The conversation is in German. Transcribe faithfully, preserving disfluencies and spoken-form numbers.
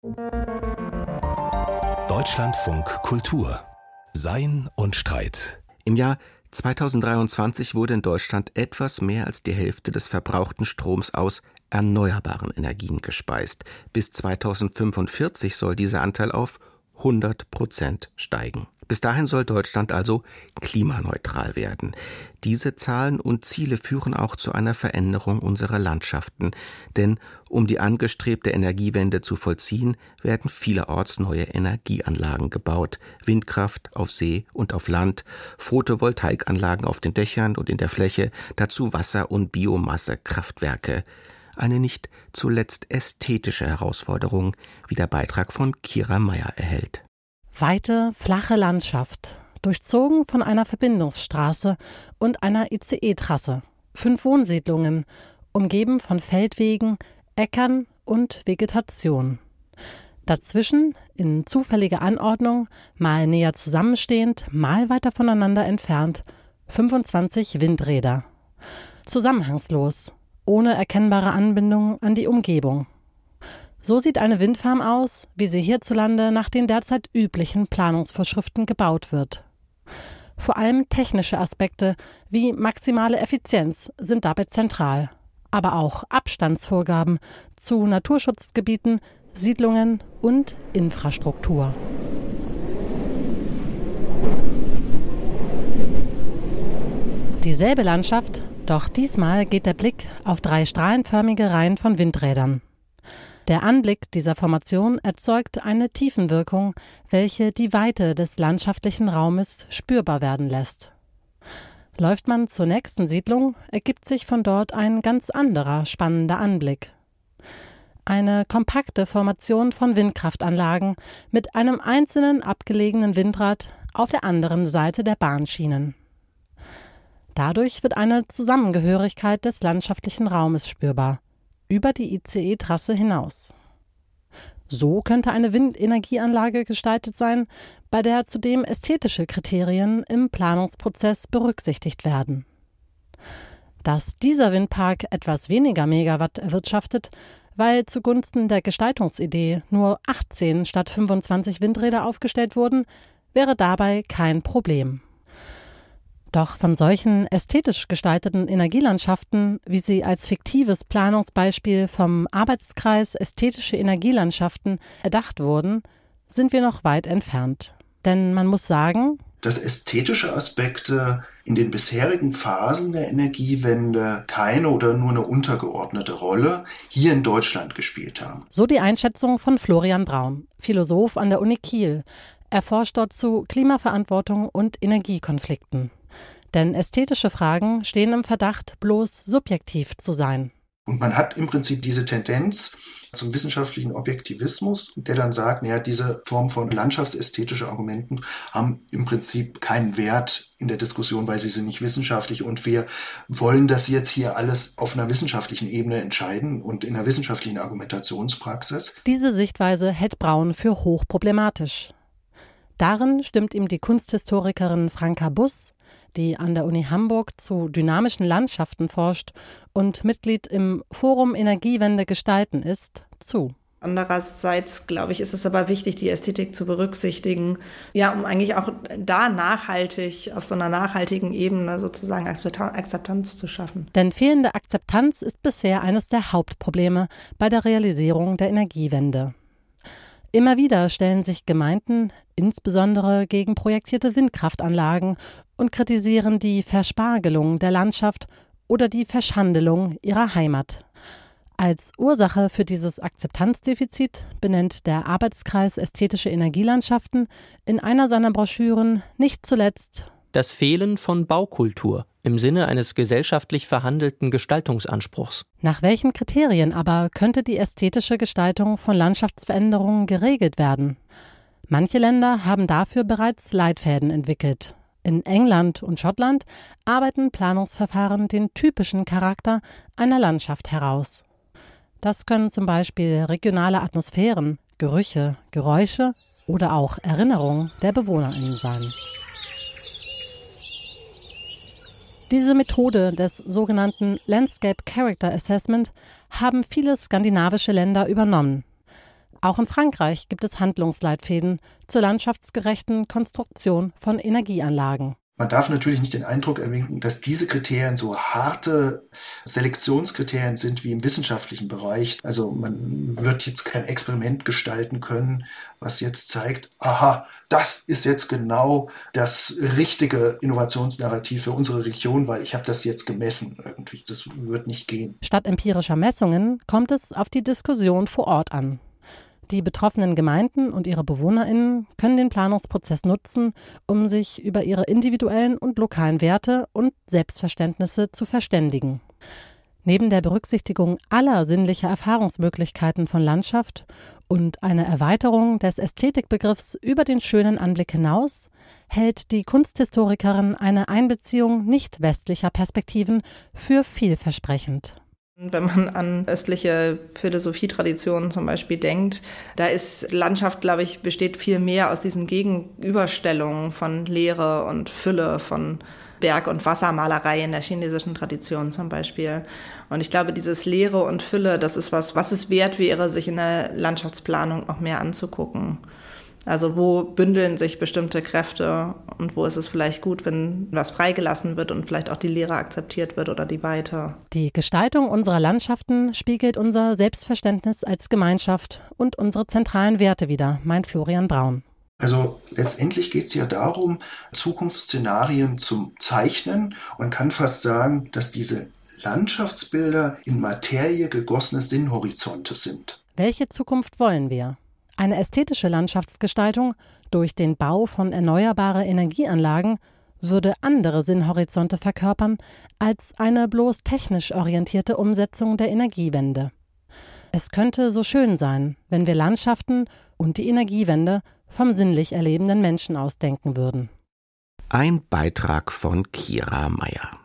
Deutschlandfunk Kultur. Sein und Streit. Im Jahr zweitausenddreiundzwanzig wurde in Deutschland etwas mehr als die Hälfte des verbrauchten Stroms aus erneuerbaren Energien gespeist. Bis zweitausendfünfundvierzig soll dieser Anteil auf hundert Prozent steigen. Bis dahin soll Deutschland also klimaneutral werden. Diese Zahlen und Ziele führen auch zu einer Veränderung unserer Landschaften. Denn um die angestrebte Energiewende zu vollziehen, werden vielerorts neue Energieanlagen gebaut. Windkraft auf See und auf Land, Photovoltaikanlagen auf den Dächern und in der Fläche, dazu Wasser- und Biomassekraftwerke. Eine nicht zuletzt ästhetische Herausforderung, wie der Beitrag von Kira Meyer erhält. Weite, flache Landschaft, durchzogen von einer Verbindungsstraße und einer I C E-Trasse. Fünf Wohnsiedlungen, umgeben von Feldwegen, Äckern und Vegetation. Dazwischen, in zufälliger Anordnung, mal näher zusammenstehend, mal weiter voneinander entfernt, fünfundzwanzig Windräder. Zusammenhangslos, ohne erkennbare Anbindung an die Umgebung. So sieht eine Windfarm aus, wie sie hierzulande nach den derzeit üblichen Planungsvorschriften gebaut wird. Vor allem technische Aspekte wie maximale Effizienz sind dabei zentral, aber auch Abstandsvorgaben zu Naturschutzgebieten, Siedlungen und Infrastruktur. Dieselbe Landschaft, doch diesmal geht der Blick auf drei strahlenförmige Reihen von Windrädern. Der Anblick dieser Formation erzeugt eine Tiefenwirkung, welche die Weite des landschaftlichen Raumes spürbar werden lässt. Läuft man zur nächsten Siedlung, ergibt sich von dort ein ganz anderer, spannender Anblick. Eine kompakte Formation von Windkraftanlagen mit einem einzelnen abgelegenen Windrad auf der anderen Seite der Bahnschienen. Dadurch wird eine Zusammengehörigkeit des landschaftlichen Raumes spürbar, über die I C E-Trasse hinaus. So könnte eine Windenergieanlage gestaltet sein, bei der zudem ästhetische Kriterien im Planungsprozess berücksichtigt werden. Dass dieser Windpark etwas weniger Megawatt erwirtschaftet, weil zugunsten der Gestaltungsidee nur achtzehn statt fünfundzwanzig Windräder aufgestellt wurden, wäre dabei kein Problem. Doch von solchen ästhetisch gestalteten Energielandschaften, wie sie als fiktives Planungsbeispiel vom Arbeitskreis Ästhetische Energielandschaften erdacht wurden, sind wir noch weit entfernt. Denn man muss sagen, dass ästhetische Aspekte in den bisherigen Phasen der Energiewende keine oder nur eine untergeordnete Rolle hier in Deutschland gespielt haben. So die Einschätzung von Florian Braun, Philosoph an der Uni Kiel. Er forscht dort zu Klimaverantwortung und Energiekonflikten. Denn ästhetische Fragen stehen im Verdacht, bloß subjektiv zu sein. Und man hat im Prinzip diese Tendenz zum wissenschaftlichen Objektivismus, der dann sagt, naja, diese Form von landschaftsästhetischen Argumenten haben im Prinzip keinen Wert in der Diskussion, weil sie sind nicht wissenschaftlich und wir wollen das jetzt hier alles auf einer wissenschaftlichen Ebene entscheiden und in einer wissenschaftlichen Argumentationspraxis. Diese Sichtweise hält Braun für hochproblematisch. Darin stimmt ihm die Kunsthistorikerin Franka Buss, die an der Uni Hamburg zu dynamischen Landschaften forscht und Mitglied im Forum Energiewende gestalten ist, zu. Andererseits, glaube ich, ist es aber wichtig, die Ästhetik zu berücksichtigen, ja, um eigentlich auch da nachhaltig, auf so einer nachhaltigen Ebene sozusagen Akzeptanz zu schaffen. Denn fehlende Akzeptanz ist bisher eines der Hauptprobleme bei der Realisierung der Energiewende. Immer wieder stellen sich Gemeinden insbesondere gegen projektierte Windkraftanlagen und kritisieren die Verspargelung der Landschaft oder die Verschandelung ihrer Heimat. Als Ursache für dieses Akzeptanzdefizit benennt der Arbeitskreis Ästhetische Energielandschaften in einer seiner Broschüren nicht zuletzt das Fehlen von Baukultur im Sinne eines gesellschaftlich verhandelten Gestaltungsanspruchs. Nach welchen Kriterien aber könnte die ästhetische Gestaltung von Landschaftsveränderungen geregelt werden? Manche Länder haben dafür bereits Leitfäden entwickelt. In England und Schottland arbeiten Planungsverfahren den typischen Charakter einer Landschaft heraus. Das können zum Beispiel regionale Atmosphären, Gerüche, Geräusche oder auch Erinnerungen der BewohnerInnen sein. Diese Methode des sogenannten Landscape Character Assessment haben viele skandinavische Länder übernommen. Auch in Frankreich gibt es Handlungsleitfäden zur landschaftsgerechten Konstruktion von Energieanlagen. Man darf natürlich nicht den Eindruck erwecken, dass diese Kriterien so harte Selektionskriterien sind wie im wissenschaftlichen Bereich. Also man wird jetzt kein Experiment gestalten können, was jetzt zeigt, aha, das ist jetzt genau das richtige Innovationsnarrativ für unsere Region, weil ich habe das jetzt gemessen irgendwie. Das wird nicht gehen. Statt empirischer Messungen kommt es auf die Diskussion vor Ort an. Die betroffenen Gemeinden und ihre BewohnerInnen können den Planungsprozess nutzen, um sich über ihre individuellen und lokalen Werte und Selbstverständnisse zu verständigen. Neben der Berücksichtigung aller sinnlicher Erfahrungsmöglichkeiten von Landschaft und einer Erweiterung des Ästhetikbegriffs über den schönen Anblick hinaus, hält die Kunsthistorikerin eine Einbeziehung nicht westlicher Perspektiven für vielversprechend. Wenn man an östliche Philosophietraditionen zum Beispiel denkt, da ist Landschaft, glaube ich, besteht viel mehr aus diesen Gegenüberstellungen von Leere und Fülle, von Berg- und Wassermalerei in der chinesischen Tradition zum Beispiel. Und ich glaube, dieses Leere und Fülle, das ist was, was es wert wäre, sich in der Landschaftsplanung noch mehr anzugucken. Also wo bündeln sich bestimmte Kräfte und wo ist es vielleicht gut, wenn was freigelassen wird und vielleicht auch die Leere akzeptiert wird oder die Weite. Die Gestaltung unserer Landschaften spiegelt unser Selbstverständnis als Gemeinschaft und unsere zentralen Werte wider, meint Florian Braun. Also letztendlich geht es ja darum, Zukunftsszenarien zu zeichnen. Man kann fast sagen, dass diese Landschaftsbilder in Materie gegossene Sinnhorizonte sind. Welche Zukunft wollen wir? Eine ästhetische Landschaftsgestaltung durch den Bau von erneuerbaren Energieanlagen würde andere Sinnhorizonte verkörpern als eine bloß technisch orientierte Umsetzung der Energiewende. Es könnte so schön sein, wenn wir Landschaften und die Energiewende vom sinnlich erlebenden Menschen aus denken würden. Ein Beitrag von Kira Meyer.